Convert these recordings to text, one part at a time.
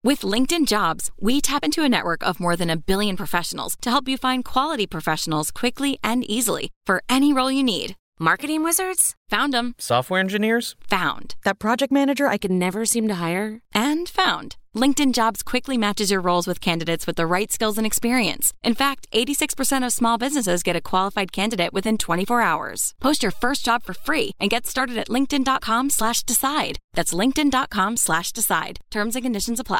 With LinkedIn Jobs, we tap into a network of more than 1 billion professionals to help you find quality professionals quickly and easily for any role you need. Marketing wizards? Found them. Software engineers? Found. That project manager I could never seem to hire? And found. LinkedIn Jobs quickly matches your roles with candidates with the right skills and experience. In fact, 86% of small businesses get a qualified candidate within 24 hours. Post your first job for free and get started at linkedin.com/decide. That's linkedin.com/decide. Terms and conditions apply.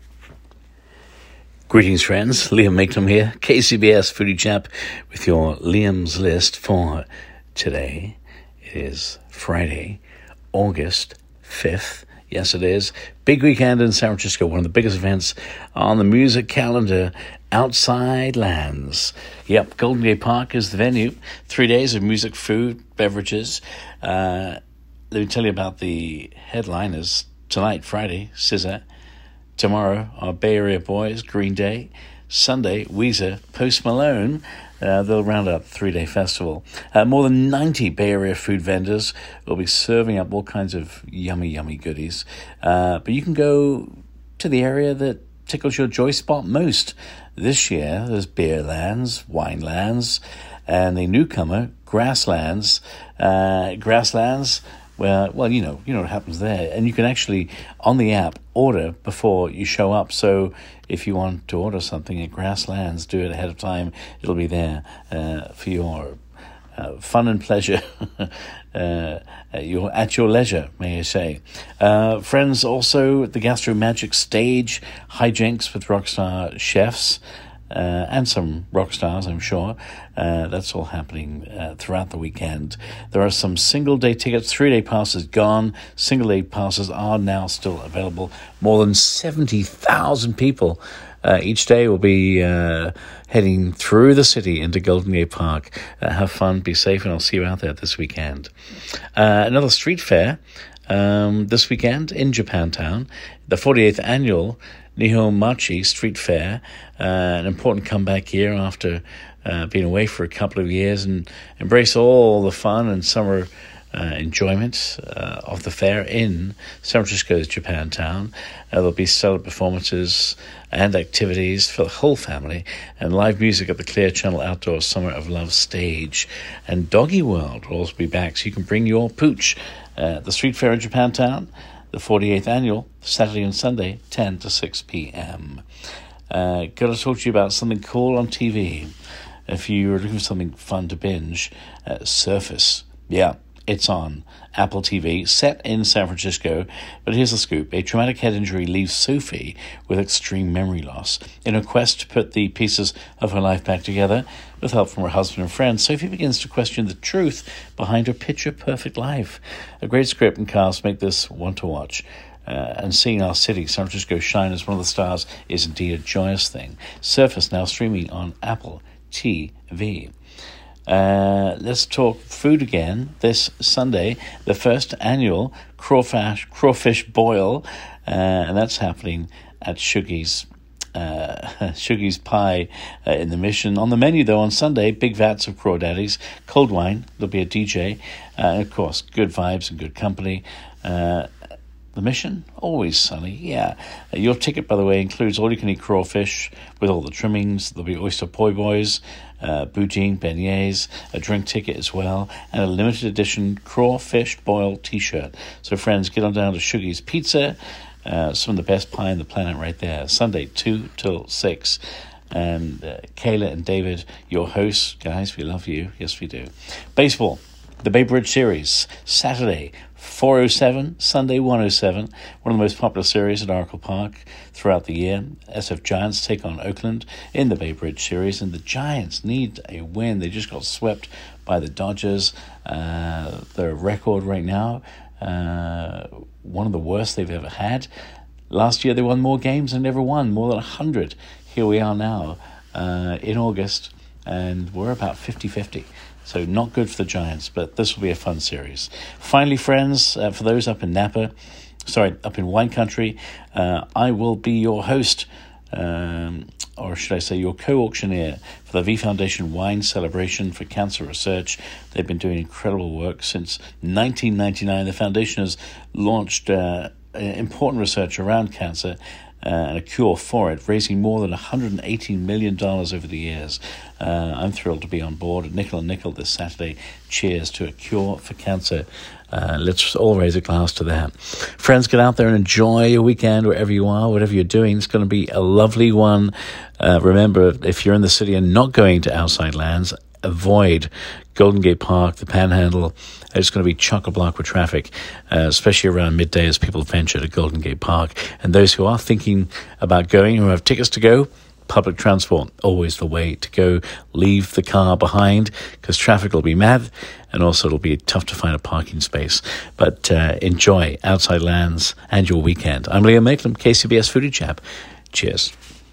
Greetings, friends. Liam Maitland here, KCBS Foodie Chap, with your Liam's List for today. It is Friday, August 5th. Yes, it is. Big weekend in San Francisco, one of the biggest events on the music calendar, Outside Lands. Yep, Golden Gate Park is the venue. 3 days of music, food, beverages. Let me tell you about the headliners. Tonight, Friday, SZA. Tomorrow, our Bay Area boys, Green Day. Sunday, Weezer, Post Malone. They'll round up the 3-day festival. More than 90 Bay Area food vendors will be serving up all kinds of yummy, yummy goodies. But you can go to the area that tickles your joy spot most. This year, there's Beerlands, Winelands, and the newcomer, Grasslands. Grasslands, well, you know what happens there. And you can actually, on the app, order before you show up. So if you want to order something at Grasslands, do it ahead of time. It'll be there for your fun and pleasure, at your leisure, may I say. Friends, also the Gastro Magic stage, hijinks with rockstar chefs, and some rock stars, I'm sure. That's all happening throughout the weekend. There are some single-day tickets, 3-day passes gone. Single-day passes are now still available. More than 70,000 people each day will be heading through the city into Golden Gate Park. Have fun, be safe, and I'll see you out there this weekend. Another street fair this weekend in Japantown, the 48th annual Nihonmachi Street Fair, an important comeback year after being away for a couple of years, and embrace all the fun and summer enjoyment of the fair in San Francisco's Japantown. There'll be stellar performances and activities for the whole family, and live music at the Clear Channel Outdoor Summer of Love stage. And Doggy World will also be back, so you can bring your pooch. The street fair in Japantown, the 48th annual, Saturday and Sunday, 10 to 6 p.m. Got to talk to you about something cool on TV. If you're looking for something fun to binge, Surface. Yeah, it's on Apple TV, set in San Francisco. But here's the scoop. A traumatic head injury leaves Sophie with extreme memory loss. In her quest to put the pieces of her life back together, with help from her husband and friends, Sophie begins to question the truth behind her picture-perfect life. A great script and cast make this one to watch. And seeing our city, San Francisco, shine as one of the stars is indeed a joyous thing. Surface now streaming on Apple TV. Let's talk food again. This Sunday, the first annual crawfish boil, and that's happening at Shuggy's Pie in the Mission. On the menu, though, on Sunday, big vats of crawdaddies, cold wine, there'll be a DJ, and of course, good vibes and good company. The Mission, always sunny, yeah. Your ticket, by the way, includes all-you-can-eat crawfish with all the trimmings. There'll be oyster po' boys, poutine, beignets, a drink ticket as well, and a limited edition crawfish boil T-shirt. So, friends, get on down to Shuggy's Pizza. Some of the best pie on the planet right there. Sunday, 2 till 6. And Kayla and David, your hosts. Guys, we love you. Yes, we do. Baseball, the Bay Bridge Series, Saturday, 4:07, Sunday 1:07, one of the most popular series at Oracle Park throughout the year. SF Giants take on Oakland in the Bay Bridge Series, and the Giants need a win. They just got swept by the Dodgers. Their record right now, one of the worst they've ever had. Last year they won more games than ever won, more than 100. Here we are now in August, and we're about 50-50. So not good for the Giants, but this will be a fun series. Finally, friends, for those up in wine country, I will be your host, or should I say your co-auctioneer for the V Foundation Wine Celebration for Cancer Research. They've been doing incredible work since 1999. The foundation has launched important research around cancer, and a cure for it, raising more than $118 million over the years. I'm thrilled to be on board at Nickel and Nickel this Saturday. Cheers to a cure for cancer. Let's all raise a glass to that. Friends, get out there and enjoy your weekend wherever you are, whatever you're doing. It's going to be a lovely one. Remember, if you're in the city and not going to Outside Lands, avoid Golden Gate Park, the Panhandle. It's going to be chock-a-block with traffic, especially around midday as people venture to Golden Gate Park. And those who are thinking about going, who have tickets to go, public transport, always the way to go. Leave the car behind because traffic will be mad, and also it'll be tough to find a parking space. But enjoy Outside Lands and your weekend. I'm Liam Maitland, KCBS Foodie Chap. Cheers.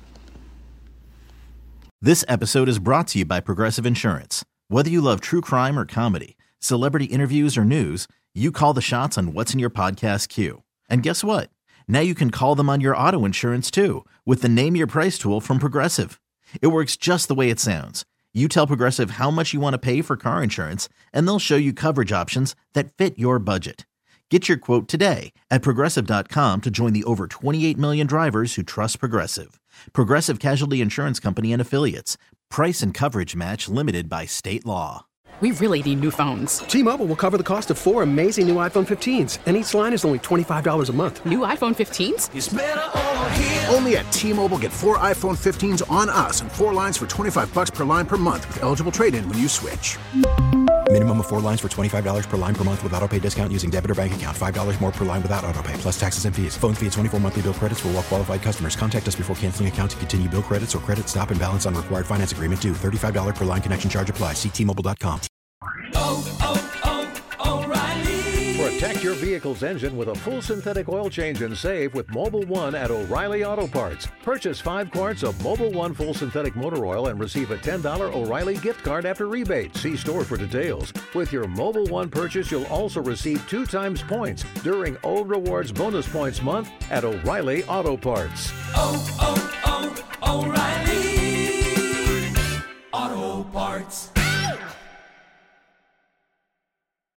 This episode is brought to you by Progressive Insurance. Whether you love true crime or comedy, celebrity interviews or news, you call the shots on what's in your podcast queue. And guess what? Now you can call them on your auto insurance too with the Name Your Price tool from Progressive. It works just the way it sounds. You tell Progressive how much you want to pay for car insurance, and they'll show you coverage options that fit your budget. Get your quote today at Progressive.com to join the over 28 million drivers who trust Progressive. Progressive Casualty Insurance Company and Affiliates. Price and coverage match limited by state law. We really need new phones. T-Mobile will cover the cost of 4 amazing new iPhone 15s, and each line is only $25 a month. New iPhone 15s? It's better over here. Only at T-Mobile, get 4 iPhone 15s on us and 4 lines for $25 per line per month with eligible trade-in when you switch. Minimum of 4 lines for $25 per line per month with autopay discount using debit or bank account. $5 more per line without autopay, plus taxes and fees. Phone fee at 24 monthly bill credits for well-qualified customers. Contact us before canceling account to continue bill credits or credit stop and balance on required finance agreement due. $35 per line connection charge applies. See T-Mobile.com. O'Reilly. Protect your vehicle's engine with a full synthetic oil change and save with Mobil 1 at O'Reilly Auto Parts. Purchase 5 quarts of Mobil 1 full synthetic motor oil and receive a $10 O'Reilly gift card after rebate. See store for details. With your Mobil 1 purchase, you'll also receive 2 times points during O Rewards Bonus Points Month at O'Reilly Auto Parts. O'Reilly.